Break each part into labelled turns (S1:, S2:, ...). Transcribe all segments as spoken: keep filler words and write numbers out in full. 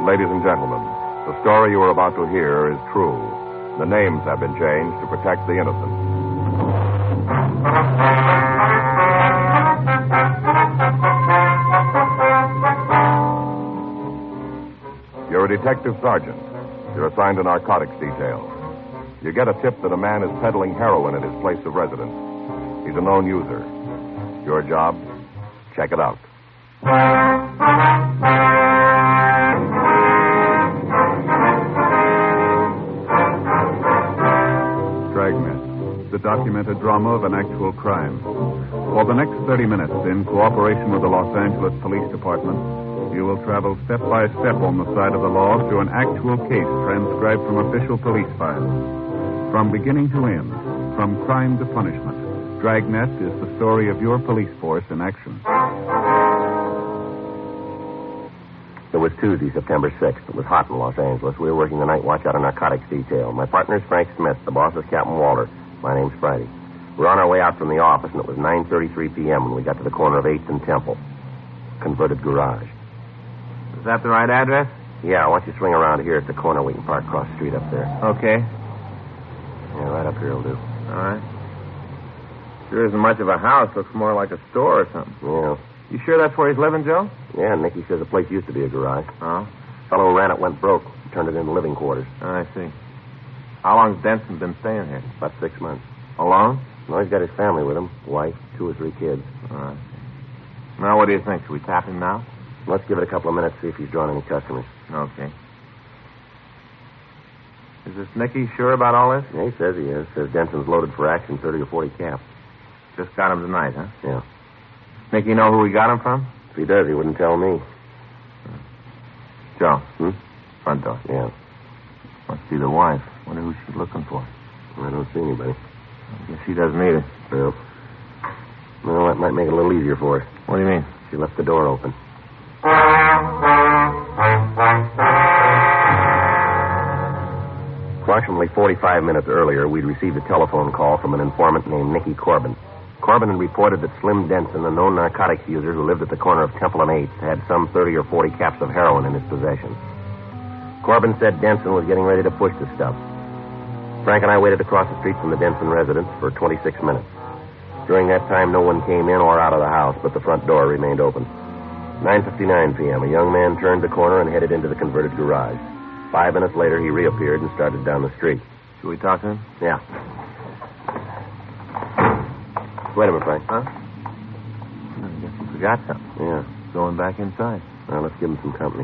S1: Ladies and gentlemen, the story you are about to hear is true. The names have been changed to protect the innocent. You're a detective sergeant. You're assigned a narcotics detail. You get a tip that a man is peddling heroin at his place of residence. He's a known user. Your job? Check it out.
S2: Dragnet, the documented drama of an actual crime. For the next thirty minutes, in cooperation with the Los Angeles Police Department, you will travel step by step on the side of the law through an actual case transcribed from official police files. From beginning to end, from crime to punishment, Dragnet is the story of your police force in action.
S3: It was Tuesday, September sixth. It was hot in Los Angeles. We were working the night watch out of narcotics detail. My partner is Frank Smith. The boss is Captain Walter. My name's Friday. We were on our way out from the office, and it was nine thirty-three p.m. when we got to the corner of eighth and Temple. Converted garage.
S4: Is that the right address?
S3: Yeah, why don't you swing around here at the corner? We can park across the street up there.
S4: Okay.
S3: Yeah, right up here will do.
S4: All right. Sure isn't much of a house. Looks more like a store or something.
S3: Yeah.
S4: You sure that's where he's living, Joe?
S3: Yeah, Nicky says the place used to be a garage.
S4: Oh?
S3: Fellow who ran it went broke. Turned it into living quarters.
S4: Oh, I see. How long's Denson been staying here?
S3: About six months.
S4: Alone?
S3: No, he's got his family with him. Wife, two or three kids.
S4: Oh, I see. Now, what do you think? Should we tap him now?
S3: Let's give it a couple of minutes, see if he's drawn any customers.
S4: Okay. Is this Nicky sure about all this?
S3: Yeah, he says he is. Says Denson's loaded for action, thirty or forty cap.
S4: Just got him tonight, huh?
S3: Yeah.
S4: Nicky know who we got him from?
S3: If he does, he wouldn't tell me.
S4: Joe.
S3: Hmm?
S4: Front door.
S3: Yeah.
S4: Must be the wife. Wonder who she's looking for.
S3: I don't see anybody.
S4: I guess she doesn't either.
S3: Well, well, that might make it a little easier for us.
S4: What do you mean?
S3: She left the door open. Approximately forty-five minutes earlier, we'd received a telephone call from an informant named Nicky Corbin. Corbin had reported that Slim Denson, a known narcotics user who lived at the corner of Temple and eighth, had some thirty or forty caps of heroin in his possession. Corbin said Denson was getting ready to push the stuff. Frank and I waited across the street from the Denson residence for twenty-six minutes. During that time, no one came in or out of the house, but the front door remained open. nine fifty-nine p.m., a young man turned the corner and headed into the converted garage. Five minutes later, he reappeared and started down the street.
S4: Should we talk to him?
S3: Yeah. Wait a minute, Frank.
S4: Huh? I guess he forgot something.
S3: Yeah.
S4: Going back inside.
S3: Well, let's give him some company.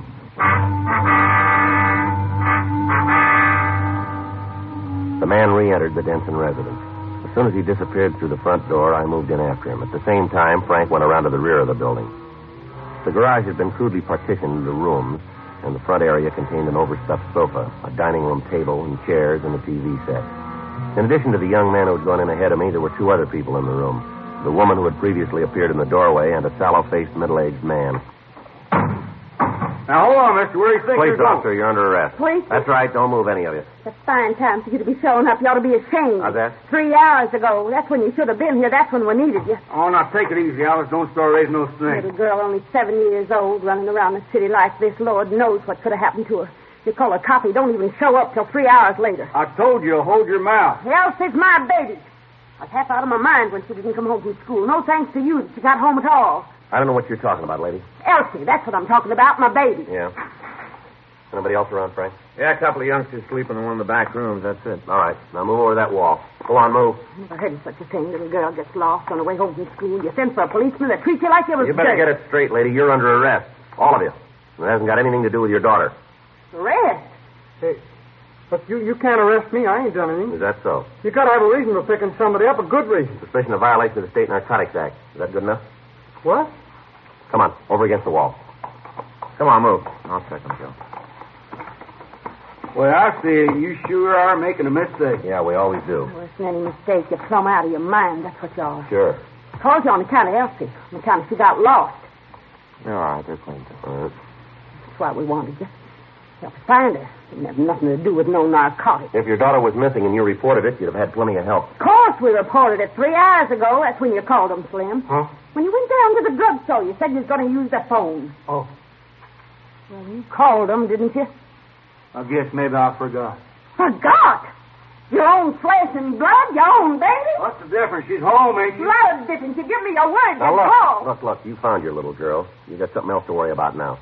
S3: The man re-entered the Denson residence. As soon as he disappeared through the front door, I moved in after him. At the same time, Frank went around to the rear of the building. The garage had been crudely partitioned into rooms, and the front area contained an overstuffed sofa, a dining room table, and chairs, and a T V set. In addition to the young man who had gone in ahead of me, there were two other people in the room. The woman who had previously appeared in the doorway and a sallow-faced, middle-aged man.
S5: Now, hold on, mister. Where do you think
S3: Police
S5: you're going?
S3: officer, you're under arrest.
S6: Police?
S3: That's right. Don't move, any of you.
S6: It's a fine time for you to be showing up. You ought to be ashamed.
S3: How's that?
S6: Three hours ago. That's when you should have been here. That's when we needed you.
S5: Oh, now, take it easy, Alice. Don't start raising no string.
S6: Little girl, only seven years old, running around the city like this. Lord knows what could have happened to her. You call her copy, don't even show up till three hours later.
S5: I told you, hold your mouth.
S6: Elsie's my baby. I was half out of my mind when she didn't come home from school. No thanks to you that she got home at all.
S3: I don't know what you're talking about, lady.
S6: Elsie, that's what I'm talking about, my baby.
S3: Yeah. Anybody else around, Frank?
S4: Yeah, a couple of youngsters sleeping in one of the back rooms. That's it.
S3: All right. Now move over that wall. Go on, move.
S6: I never heard of such a thing. Little girl gets lost on her way home from school. You send for a policeman that treats you like you was
S3: You better
S6: dirt.
S3: get it straight, lady. You're under arrest. All of you. It hasn't got anything to do with your daughter.
S6: Arrest?
S5: Hey, but you, you can't arrest me. I ain't done anything.
S3: Is that so?
S5: You got to have a reason for picking somebody up, a good reason.
S3: Suspicion of violation of the State Narcotics Act. Is that good enough?
S5: What?
S3: Come on, over against the wall.
S4: Come on, move. I'll check him, Joe.
S5: Well, I see. You sure are making a mistake.
S3: Yeah, we always do.
S6: Worse than any mistake. You're plumb out of your mind. That's what you are.
S3: Sure.
S6: Called you on account of Elsie. On account of she got lost.
S4: You're all right. They're clean.
S3: All right.
S6: That's why we wanted you. Help us find her. Didn't have nothing to do with no narcotics.
S3: If your daughter was missing and you reported it, you'd have had plenty of help.
S6: Of course we reported it three hours ago. That's when you called them, Slim.
S5: Huh?
S6: When you went down to the drugstore, you said you was going to use the phone.
S5: Oh.
S6: Well, you called them, didn't you?
S5: I guess maybe I forgot.
S6: Forgot? Your own flesh and blood, your own baby?
S5: What's the difference? She's home, ain't she?
S6: Lot of difference. You give me your word,
S3: Now,
S6: you
S3: look,
S6: call.
S3: look, look, you found your little girl. You got something else to worry about now.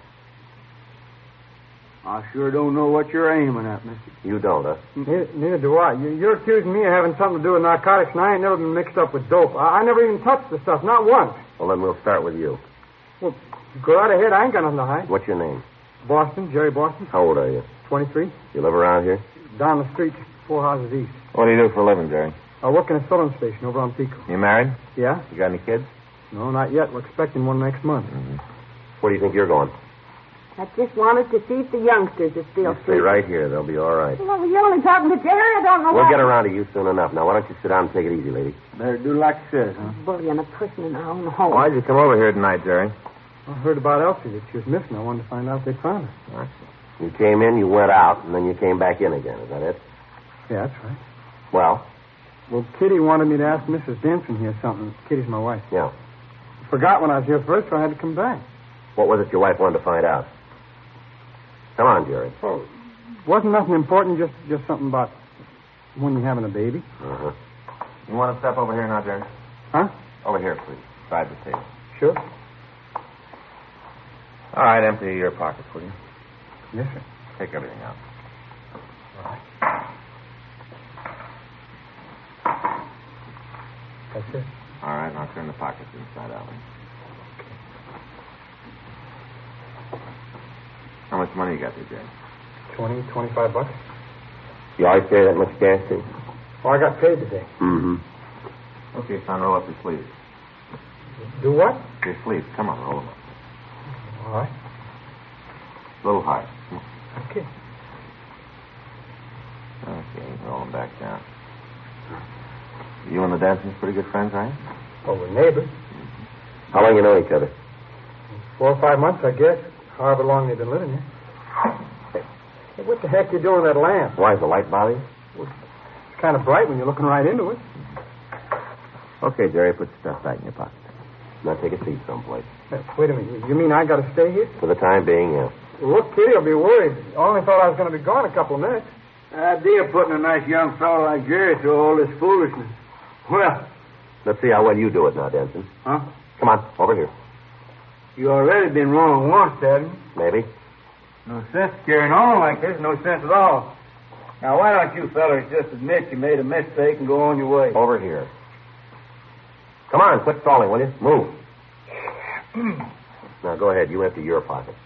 S5: I sure don't know what you're aiming at, mister.
S3: You don't, huh?
S5: Neither, neither do I. You, you're accusing me of having something to do with narcotics, and I ain't never been mixed up with dope. I, I never even touched the stuff, not once.
S3: Well, then we'll start with you.
S5: Well, go right ahead. I ain't got nothing to hide.
S3: What's your name?
S5: Boston, Jerry Boston,
S3: How old are you?
S5: twenty-three.
S3: You live around here?
S5: Down the street, four houses east.
S4: What do you do for a living, Jerry?
S5: I work in a filling station over on Pico.
S4: You married?
S5: Yeah?
S4: You got any kids?
S5: No, not yet. We're expecting one next month.
S4: Mm-hmm.
S3: Where do you think you're going?
S6: I just wanted to see if the youngsters are still
S3: You stay
S6: sleeping.
S3: right here. They'll be all right.
S6: Well, you're only talking to Jerry. I don't know
S3: We'll
S6: why.
S3: get around to you soon enough. Now, why don't you sit down and take it easy, lady?
S5: Better do like you said, huh?
S6: Bullying a person in our own home.
S4: Why'd you come over here tonight, Jerry?
S5: I heard about Elsie, that she was missing. I wanted to find out if they found her.
S3: You came in, you went out, and then you came back in again. Is that it?
S5: Yeah, that's right.
S3: Well,
S5: Well, Kitty wanted me to ask Missus Denson here something. Kitty's my wife.
S3: yeah.
S5: Forgot when I was here first, so I had to come back.
S3: What was it your wife wanted to find out? Come on, Jerry.
S5: Well, wasn't nothing important, just just something about when you're having a baby.
S3: Uh-huh.
S4: You want to step over here now, Jerry?
S5: Huh?
S4: Over here, please. Beside the table.
S5: Sure.
S4: All right, empty your pockets, will you?
S5: Yes, sir.
S4: Take everything out.
S5: That's it.
S4: All right, now turn the pockets inside out. How much money you got there, Jerry?
S5: Twenty, twenty-five bucks.
S3: You always carry that much cash, too?
S5: Oh, I got paid today.
S3: Mm-hmm.
S4: Okay, son, roll up your sleeves.
S5: Do what?
S4: Your sleeves. Come on, roll them up.
S5: All right.
S4: A little high. Come on.
S5: Okay.
S4: Okay, roll them back down. You and the Dansons pretty good friends, right?
S5: Oh, we're neighbors.
S3: How long you know each other?
S5: Four or five months, I guess. However long they've been living here. Hey, what the heck you doing with that lamp?
S3: Why, is the light bother you?
S5: It's kind of bright when you're looking right into it.
S3: Okay, Jerry, put the stuff back in your pocket. Now take a seat someplace.
S5: Hey, wait a minute. You mean I got to stay here?
S3: For the time being, yeah.
S5: Well, look, Kitty will be worried. I only thought I was going to be gone a couple of minutes. Idea of putting a nice young fellow like Jerry through all this foolishness. Well,
S3: Let's see how well you do it now, Denson.
S5: huh?
S3: Come on, over here.
S5: You already been wrong once, haven't you?
S3: Maybe.
S5: No sense carrying on like this. No sense at all. Now, why don't you fellas just admit you made a mistake and go on your way?
S3: Over here. Come on, quit stalling, will you? Move. Now, go ahead. You empty your pocket.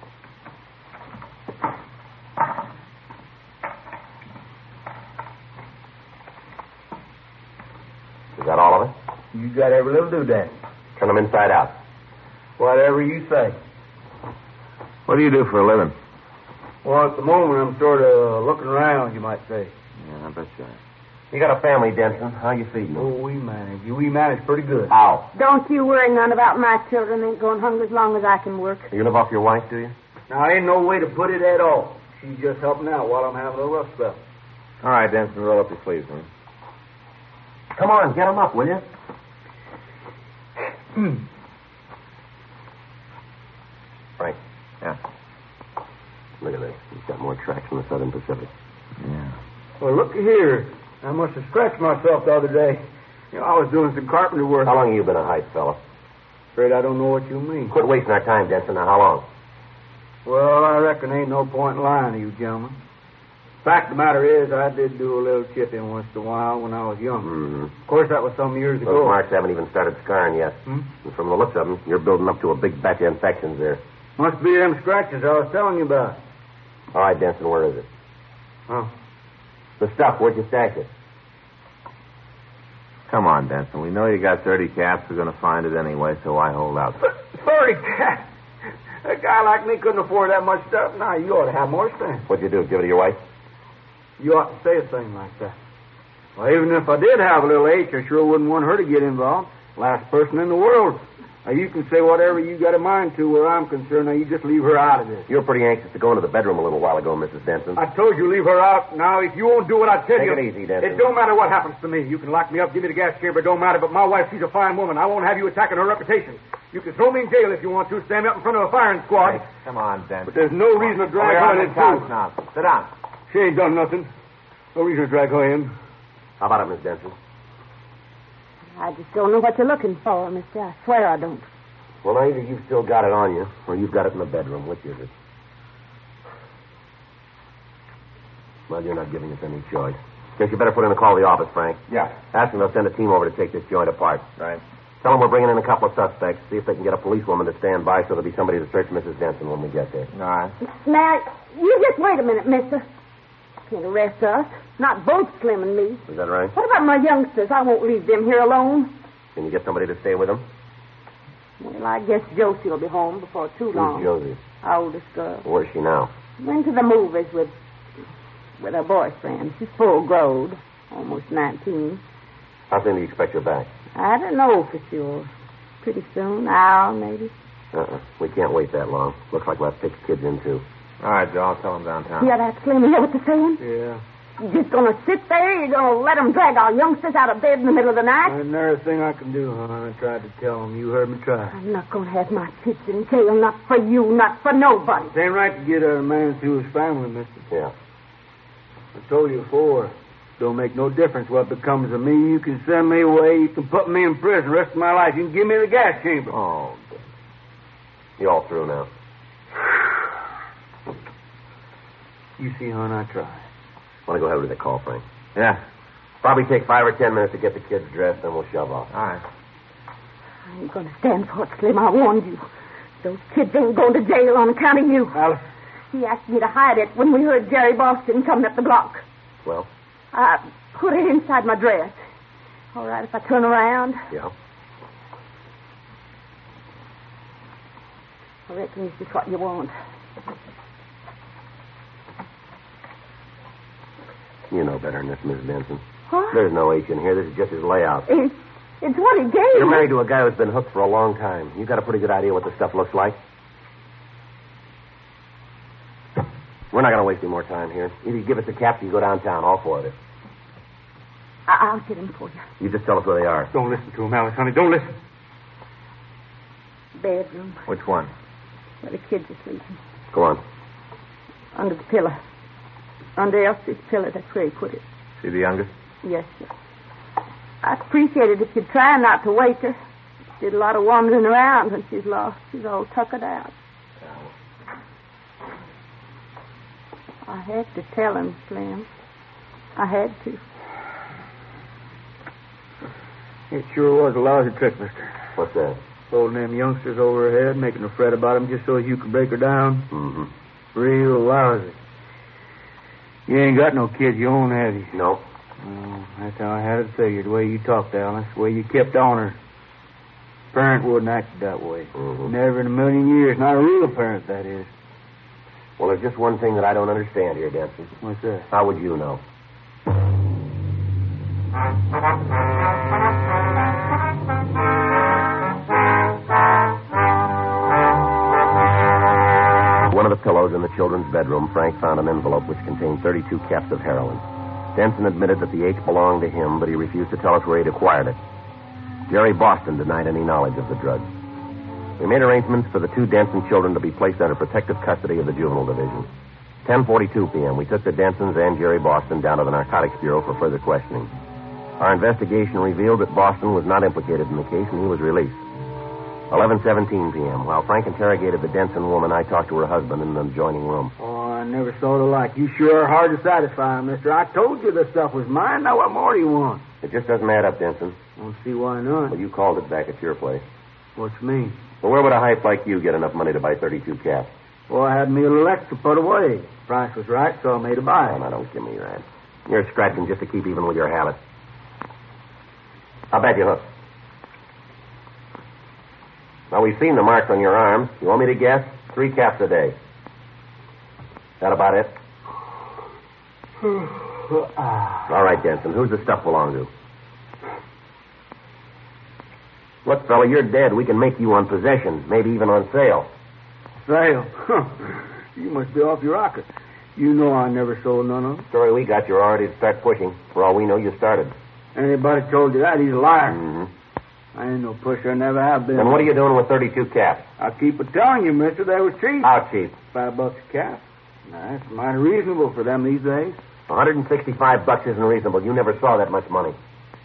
S3: Is that all of it?
S5: You got every little doodad.
S3: Turn them inside out.
S5: Whatever you say.
S4: What do you do for a living?
S5: Well, at the moment, I'm sort of looking around, you might say.
S4: Yeah, I bet you are.
S3: You got a family, Denson. How you feeding them?
S5: Oh, we manage. We manage pretty good.
S3: How?
S6: Don't you worry none about my children. Ain't going hungry as long as I can work.
S3: You live off your wife, do you?
S5: Now, ain't no way to put it at all. She's just helping out while I'm having a rough spell.
S4: All right, Denson, roll up your sleeves, huh?
S3: Come on, get them up, will you? Frank.
S4: Yeah.
S3: Look at this. He's got more tracks from the Southern Pacific.
S4: Yeah.
S5: Well, look here. I must have scratched myself the other day. You know, I was doing some carpenter work.
S3: How long have you been a hype fella?
S5: Afraid I don't know what you mean.
S3: Quit wasting our time, Denson. Now, how long?
S5: Well, I reckon ain't no point in lying to you, gentlemen. Fact of the matter is, I did do a little chipping once in a while when I was young.
S3: Mm-hmm.
S5: Of course, that was some years
S3: Those
S5: ago.
S3: marks haven't even started scarring yet.
S5: Hmm?
S3: And from the looks of them, you're building up to a big batch of infections there.
S5: Must be them scratches I was telling you about.
S3: All right, Denson, where is it?
S5: Oh.
S3: The stuff, where'd you stash it?
S4: Come on, Denson. We know you got thirty caps. We're going to find it anyway, so why hold out?
S5: Sorry, Cat. A guy like me couldn't afford that much stuff. Now, you ought to have more sense.
S3: What'd you do, give it to your wife?
S5: You ought to say a thing like that. Well, even if I did have a little H, I sure wouldn't want her to get involved. Last person in the world. Now, you can say whatever you got a mind to where I'm concerned. Now, you just leave her out of this.
S3: You were pretty anxious to go into the bedroom a little while ago, Missus Denson.
S5: I told you leave her out. Now, if you won't do what I tell
S3: Take
S5: you...
S3: it easy, Denson.
S5: It don't matter what happens to me. You can lock me up, give me the gas chamber. It don't matter, but my wife, she's a fine woman. I won't have you attacking her reputation. You can throw me in jail if you want to. Stand me up in front of a firing squad.
S4: Hey, come on, Denton.
S5: But there's no reason to drag
S4: We're
S5: her
S4: on
S5: in
S4: the couch
S5: too.
S4: now. Sit down.
S5: She ain't done nothing. No reason to drag her in.
S3: How about it, Miss Denson?
S6: I just don't know what you're looking for, mister. I swear I don't.
S3: Well, now, either you've still got it on you, or you've got it in the bedroom. Which is it? Well, you're not giving us any choice. Guess you better put in a call to the office, Frank.
S4: Yeah.
S3: Ask them they'll send a team over to take this joint apart.
S4: Right.
S3: Tell them we're bringing in a couple of suspects. See if they can get a policewoman to stand by so there'll be somebody to search Missus Denson when we get there.
S4: All right.
S6: Now, you just wait a minute, mister. Can't arrest us. Not both Slim and me.
S3: Is that right?
S6: What about my youngsters? I won't leave them here alone.
S3: Can you get somebody to stay with them?
S6: Well, I guess Josie will be home before too long.
S3: Who's Josie?
S6: Our oldest girl.
S3: Where's she now?
S6: Went to the movies with with her boyfriend. She's full growed, almost nineteen.
S3: How soon do you expect her back?
S6: I don't know for sure. Pretty soon, an hour maybe.
S3: Uh-uh. We can't wait that long. Looks like we'll have six kids in, too.
S4: All right, Joe. I'll tell them downtown.
S6: Yeah, that's Slim. You hear what they're saying?
S5: Yeah.
S6: You just gonna sit there? You're gonna let them drag our youngsters out of bed in the middle of the night?
S5: There's another thing I can do, hon. I tried to tell them. You heard me try.
S6: I'm not gonna have my kids in jail. Not for you, not for nobody.
S5: It ain't right to get a man through his family, mister.
S3: Yeah.
S5: I told you before. Don't make no difference what becomes of me. You can send me away. You can put me in prison the rest of my life. You can give me the gas chamber.
S3: Oh, you all through now?
S5: You see, hon, I tried.
S3: Want to go ahead with the call, Frank?
S4: Yeah.
S3: Probably take five or ten minutes to get the kids dressed, then we'll shove off.
S4: All right.
S6: I ain't gonna stand for it, Slim. I warned you. Those kids ain't going to jail on account of you.
S5: Alice.
S6: He asked me to hide it when we heard Jerry Boston coming up the block.
S3: Well?
S6: I put it inside my dress. All right, if I turn around?
S3: Yeah.
S6: I reckon this is what you want.
S3: You know better than this, Miss Denson.
S6: What?
S3: There's no H in here. This is just his layout.
S6: It's, it's what he gave
S3: You're
S6: me.
S3: married to a guy who's been hooked for a long time. You got a pretty good idea what the stuff looks like. We're not going to waste any more time here. Either you give us the caps or you go downtown, all four of us.
S6: I- I'll get him for you.
S3: You just tell us where they are.
S5: Don't listen to him, Alice, honey. Don't listen.
S6: Bedroom
S4: Which one?
S6: where the kids are sleeping.
S3: Go on.
S6: Under the pillow. Under Elsie's pillow. That's where he put it.
S4: See the youngest?
S6: Yes, sir. I'd appreciate it if you'd try not to wake her. She did a lot of wandering around when she's lost. She's all tuckered out. I had to tell him, Slim. I had to.
S5: It sure was a lousy trick, mister.
S3: What's that?
S5: Holding them youngsters over her head, making her fret about them just so you could break her down.
S3: Mm-hmm.
S5: Real lousy. You ain't got no kids you own, have you?
S3: No.
S5: Oh, that's how I had it figured. The way you talked, Alice. The way you kept on her. Parent wouldn't act that way.
S3: Mm-hmm.
S5: Never in a million years. Not a real parent, that is.
S3: Well, there's just one thing that I don't understand here, Denson.
S5: What's that?
S3: How would you know? One of the pillows in the children's bedroom, Frank found an envelope which contained thirty-two caps of heroin. Denson admitted that the H belonged to him, but he refused to tell us where he'd acquired it. Jerry Boston denied any knowledge of the drug. We made arrangements for the two Denson children to be placed under protective custody of the Juvenile Division. ten forty-two p.m., we took the Densons and Jerry Boston down to the Narcotics Bureau for further questioning. Our investigation revealed that Boston was not implicated in the case, and he was released. eleven seventeen p.m., while Frank interrogated the Denson woman, I talked to her husband in the adjoining room.
S5: Oh, I never saw the like. You sure are hard to satisfy, mister. I told you the stuff was mine. Now what more do you want?
S3: It just doesn't add up, Denson.
S5: Don't see why not.
S3: Well, you called it back at your place.
S5: What's mean?
S3: Well, where would a hype like you get enough money to buy thirty-two caps?
S5: Well, I had me a little extra put away. Price was right, so I made a buy.
S3: Oh, now, don't give me your ad. You're scratching just to keep even with your habit. I'll bet you hook. Now, we've seen the marks on your arms. You want me to guess? Three caps a day. That about it? All right, Denson. Who's the stuff belong to? Look, fella, you're dead. We can make you on possession, maybe even on sale.
S5: Sale? You must be off your rocker. You know I never sold none of them.
S3: Story we got, you're already to start pushing. For all we know, you started.
S5: Anybody told you that, he's a liar.
S3: Mm-hmm.
S5: I ain't no pusher. I never have been.
S3: Then what are you doing with thirty-two caps?
S5: I keep a telling you, mister, they was cheap.
S3: How cheap?
S5: Five bucks a cap. Now, that's mighty reasonable for them these days.
S3: one hundred sixty-five bucks isn't reasonable. You never saw that much money.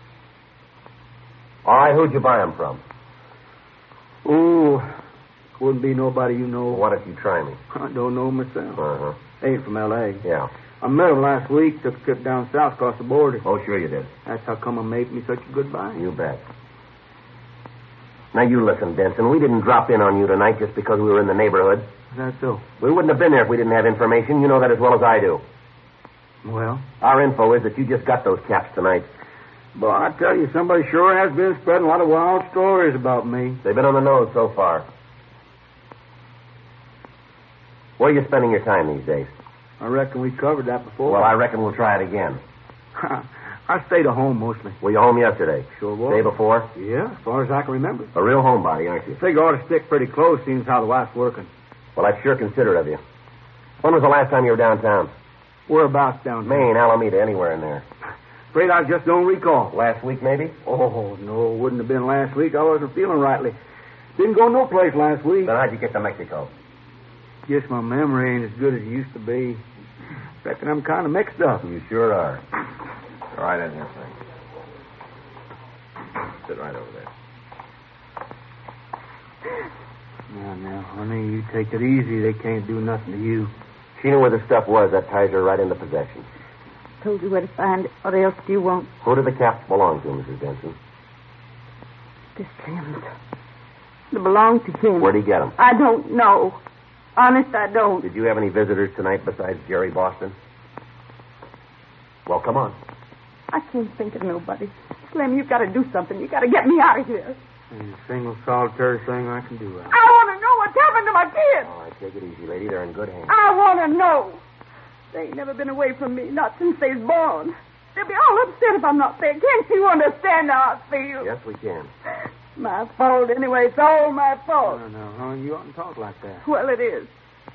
S3: All right, who'd you buy them from?
S5: Oh, wouldn't be nobody you know.
S3: Well, what if you try me?
S5: I don't know myself.
S3: Uh-huh.
S5: They ain't from L A
S3: Yeah.
S5: I met him last week, took a trip down south across the border.
S3: Oh, sure you did.
S5: That's how come I made me such a good buy.
S3: You bet. Now, you listen, Denson. We didn't drop in on you tonight just because we were in the neighborhood.
S5: That's so.
S3: We wouldn't have been there if we didn't have information. You know that as well as I do.
S5: Well?
S3: Our info is that you just got those caps tonight.
S5: But I tell you, somebody sure has been spreading a lot of wild stories about me.
S3: They've been on the nose so far. Where are you spending your time these days?
S5: I reckon we covered that before.
S3: Well, I reckon we'll try it again.
S5: I stayed at home mostly.
S3: Were you home yesterday?
S5: Sure was.
S3: Day before?
S5: Yeah, as far as I can remember.
S3: A real homebody, aren't you?
S5: Figure ought to stick pretty close, seeing how the wife's working.
S3: Well, I'd sure consider it of you. When was the last time you were downtown?
S5: Whereabouts down there?
S3: Maine, Alameda, anywhere in there.
S5: Afraid I just don't recall.
S3: Last week, maybe?
S5: Oh, no, wouldn't have been last week. I wasn't feeling rightly. Didn't go no place last week.
S3: Then how'd you get to Mexico?
S5: Guess my memory ain't as good as it used to be. Reckon I'm kind of mixed up.
S3: You sure are.
S4: Go right in here, Frank. Sit right over there.
S5: Now, now, honey, you take it easy. They can't do nothing to you.
S3: She knew where the stuff was. That ties her right into possession.
S6: Told you where to find it. What else do you want?
S3: Who do the caps belong to, Missus Denson?
S6: To Sims. They belong to him.
S3: Where'd he get them?
S6: I don't know. Honest, I don't.
S3: Did you have any visitors tonight besides Jerry Boston? Well, come on.
S6: I can't think of nobody. Slim, you've got to do something. You've got to get me out of here.
S5: Ain't a single solitary thing I can do. Al.
S6: I want to know what's happened to my kids.
S3: All right, take it easy, lady. They're in good hands.
S6: I want to know. They ain't never been away from me, not since they was born. They'll be all upset if I'm not there. Can't you understand how I feel?
S3: Yes, we can.
S6: My fault anyway. It's all my fault.
S5: No, no, hon, you oughtn't talk like that.
S6: Well, it is.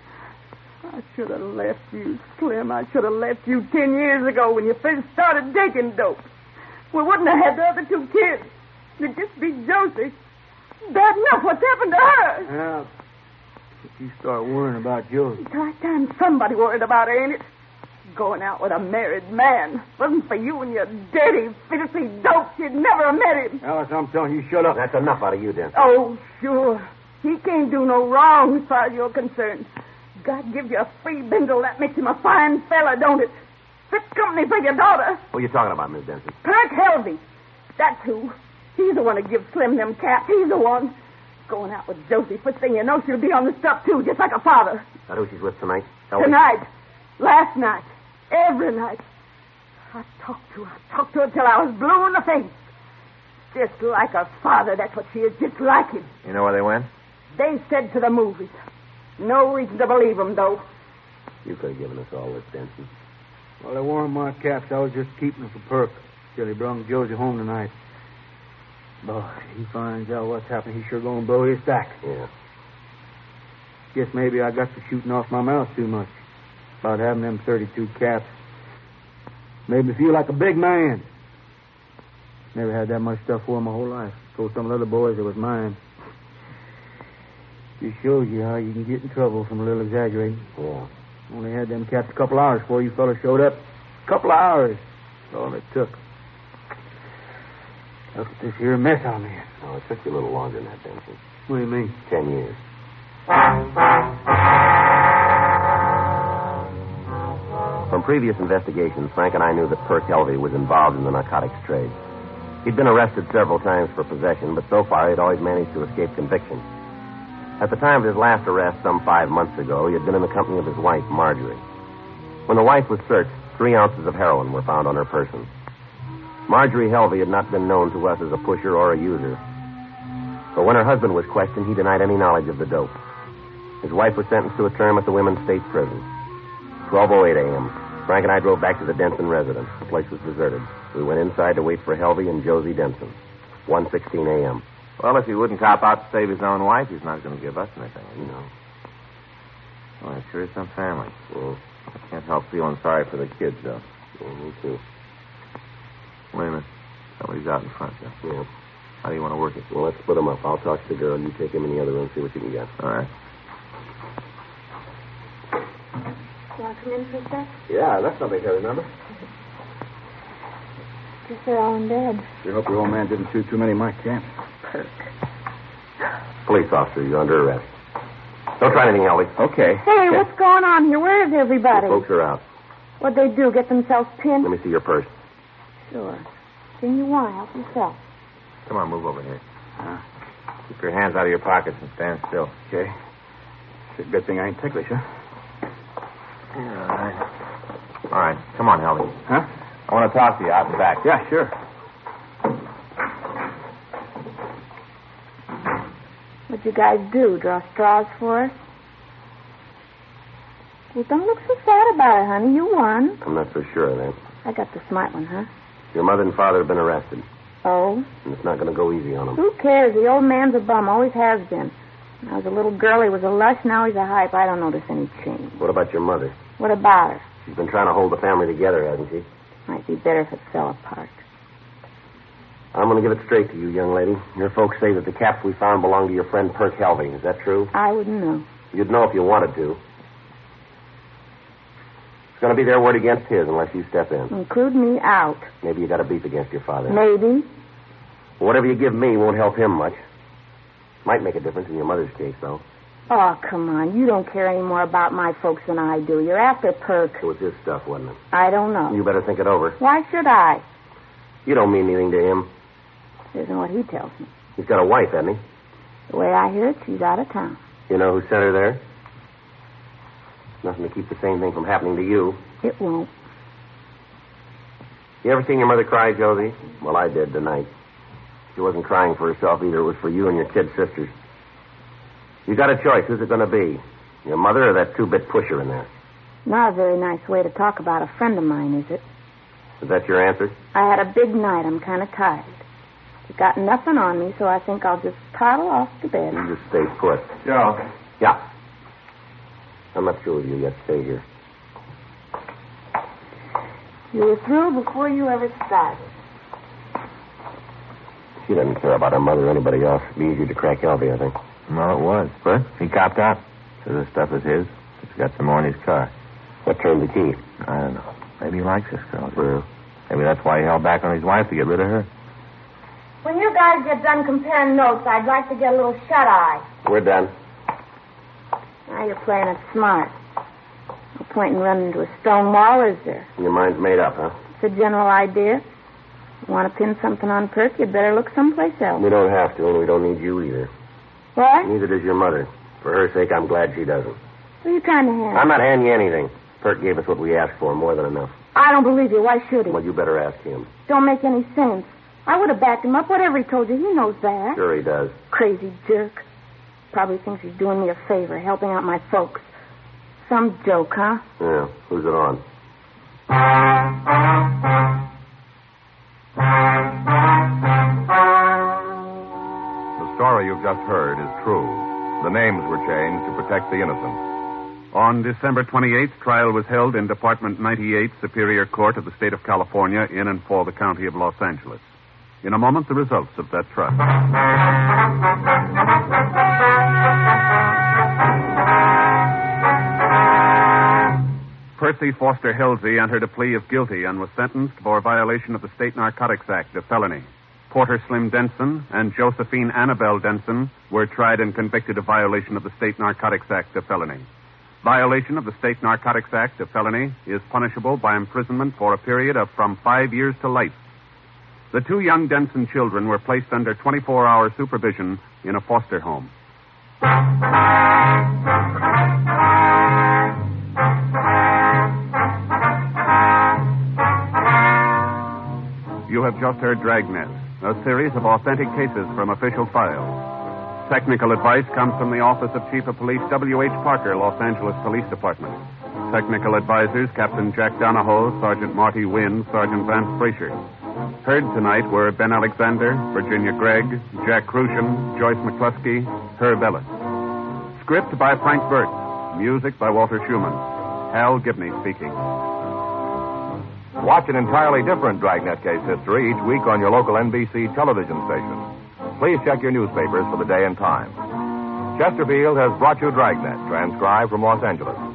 S6: I should have left you, Slim. I should have left you ten years ago when you first started taking dope. We wouldn't have had the other two kids. It'd just be Josie. Bad enough what's happened to her.
S5: Now, if you start worrying about Josie.
S6: It's high time somebody worried about her, ain't it? Going out with a married man. Wasn't for you and your dirty, filthy dope, you'd never have met him.
S5: Alice, I'm telling you, shut up.
S3: That's enough out of you, Denson.
S6: Oh, sure. He can't do no wrong as far as you're concerned. God give you a free bindle. That makes him a fine fella, don't it? Fit company for your daughter.
S3: Who are you talking about, Miss Denson?
S6: Perk Helvey. That's who. He's the one that gives Slim them caps. He's the one. Going out with Josie. First thing you know, she'll be on the stuff, too, just like a father.
S3: That who she's with tonight? Helvey?
S6: Tonight. Last night. Every night. I talked to her. I talked to her till I was blue in the face. Just like a father, that's what she is. Just like him.
S4: You know where they went?
S6: They said to the movies. No reason to believe them, though.
S3: You could have given us all this, Denson.
S5: Well, they weren't my caps. I was just keeping them for Perk till he brung Josie home tonight. Boy, he finds out what's happening. He's sure going to blow his stack.
S3: Yeah.
S5: Guess maybe I got to shooting off my mouth too much about having them thirty-two caps. Made me feel like a big man. Never had that much stuff for my whole life. Told some of the other boys it was mine. Just shows you how you can get in trouble from a little exaggerating.
S3: Yeah.
S5: Only had them caps a couple hours before you fellas showed up. A couple of hours. That's all it took. Look at this here mess I'm in.
S3: No, it took you a little longer than that, Denson.
S5: What do you mean?
S3: Ten years. From previous investigations, Frank and I knew that Perk Helvey was involved in the narcotics trade. He'd been arrested several times for possession, but so far he'd always managed to escape conviction. At the time of his last arrest, some five months ago, he had been in the company of his wife, Marjorie. When the wife was searched, three ounces of heroin were found on her person. Marjorie Helvey had not been known to us as a pusher or a user. But when her husband was questioned, he denied any knowledge of the dope. His wife was sentenced to a term at the Women's State Prison. twelve oh eight a.m. Frank and I drove back to the Denson residence. The place was deserted. We went inside to wait for Helvey and Josie Denson. one sixteen a.m.
S4: Well, if he wouldn't cop out to save his own wife, he's not going to give us anything.
S3: You know.
S4: Well, it sure is some family.
S3: Well,
S4: I can't help feeling sorry for the kids, though.
S3: well, me too.
S4: Wait a minute. Somebody's out in front there.
S3: Yeah.
S4: How do you want to work it?
S3: Well, let's split them up. I'll talk to the girl, and you take him in the other room, see what you can get.
S4: All right.
S7: You want to come in for a sec?
S3: Yeah, that's something to remember.
S7: Guess they're all in bed.
S5: Sure hope your old man didn't shoot too many of my camps.
S7: Perk.
S3: Police officer, you're under arrest. Don't try anything, Ellie.
S5: Okay.
S6: Hey, what's going on here? Where is everybody?
S3: The folks are out.
S6: What'd they do, get themselves pinned?
S3: Let me see your purse.
S6: Sure. Thing you want, help yourself.
S4: Come on, move over here.
S5: Uh,
S4: Keep your hands out of your pockets and stand still.
S5: okay. It's a good thing I ain't ticklish, huh?
S4: All right. All right. Come on, Helmy.
S5: Huh?
S4: I want to talk to you out in the back.
S5: Yeah, sure.
S6: What'd you guys do, draw straws for us? Well, don't look so sad about it, honey. You won.
S3: I'm not so sure of that.
S6: I got the smart one, huh?
S3: Your mother and father have been arrested,
S6: Oh?
S3: and it's not going to go easy on them.
S6: Who cares? The old man's a bum. Always has been. When I was a little girl, he was a lush. Now he's a hype. I don't notice any change.
S3: What about your mother?
S6: What about her?
S3: She's been trying to hold the family together, hasn't she?
S6: Might be better if it fell apart.
S3: I'm going to give it straight to you, young lady. Your folks say that the caps we found belong to your friend Perk Helving. Is that true?
S6: I wouldn't know.
S3: You'd know if you wanted to. It's going to be their word against his unless you step in.
S6: Include me out.
S3: Maybe you got a beef against your father.
S6: Maybe.
S3: Whatever you give me won't help him much. Might make a difference in your mother's case, though.
S6: Oh, come on. You don't care any more about my folks than I do. You're after Perk.
S3: It was his stuff, wasn't it?
S6: I don't know.
S3: You better think it over.
S6: Why should I?
S3: You don't mean anything to him.
S6: Isn't what he tells me.
S3: He's got a wife, hasn't he?
S6: The way I hear it, she's out of town.
S3: You know who sent her there? Nothing to keep the same thing from happening to you.
S6: It won't.
S3: You ever seen your mother cry, Josie? Well, I did tonight. She wasn't crying for herself either. It was for you and your kid sisters. You got a choice. Who's it going to be? Your mother or that two-bit pusher in there?
S6: Not a very nice way to talk about a friend of mine, is it?
S3: Is that your answer?
S6: I had a big night. I'm kind of tired. I've got nothing on me, so I think I'll just toddle off to bed.
S3: You just stay put.
S5: Joe.
S3: Yeah. I'm not through with you yet. Stay here.
S6: You were through before you ever started.
S3: She doesn't care about her mother or anybody else. It'd be easier to crack Elvie, I think.
S4: Well, it was. But he copped out. So this stuff is his. He's got some more in his car.
S3: What turned the key?
S4: I don't know. Maybe he likes this girl.
S3: Well,
S4: Maybe that's why he held back on his wife to get rid of her.
S6: When you guys get done comparing notes, I'd like to get a little shut-eye.
S3: we're done.
S6: Now you're playing it smart. No point in running into a stone wall, is there?
S3: Your mind's made up, huh?
S6: It's a general idea. You want to pin something on Perk, you'd better look someplace else.
S3: We don't have to, and we don't need you either.
S6: What?
S3: Neither does your mother. For her sake, I'm glad she doesn't.
S6: What are you trying to hand?
S3: I'm not handing you anything. Perk gave us what we asked for, more than enough.
S6: I don't believe you. Why should he?
S3: Well, you better ask him.
S6: Don't make any sense. I would have backed him up. Whatever he told you, he knows that.
S3: Sure he does.
S6: Crazy jerk. Probably thinks he's doing me a favor, helping out my folks. Some joke, huh?
S3: Yeah. Who's it on?
S1: The story you've just heard is true. The names were changed to protect the innocent.
S2: On December twenty-eighth, trial was held in Department ninety-eight, Superior Court of the State of California, in and for the County of Los Angeles. In a moment, the results of that trial. Percy Foster Halsey entered a plea of guilty and was sentenced for violation of the State Narcotics Act, a felony. Porter Slim Denson and Josephine Annabelle Denson were tried and convicted of violation of the State Narcotics Act, a felony. Violation of the State Narcotics Act, a felony, is punishable by imprisonment for a period of from five years to life. The two young Denson children were placed under twenty-four hour supervision in a foster home. You have just heard Dragnet, a series of authentic cases from official files. Technical advice comes from the Office of Chief of Police W H Parker, Los Angeles Police Department. Technical advisors Captain Jack Donahoe, Sergeant Marty Wynn, Sergeant Vance Frazier. Heard tonight were Ben Alexander, Virginia Gregg, Jack Crucian, Joyce McCluskey, Herb Ellis. Script by Frank Burt. Music by Walter Schumann. Hal Gibney speaking.
S1: Watch an entirely different Dragnet case history each week on your local N B C television station. Please check your newspapers for the day and time. Chesterfield has brought you Dragnet, transcribed from Los Angeles.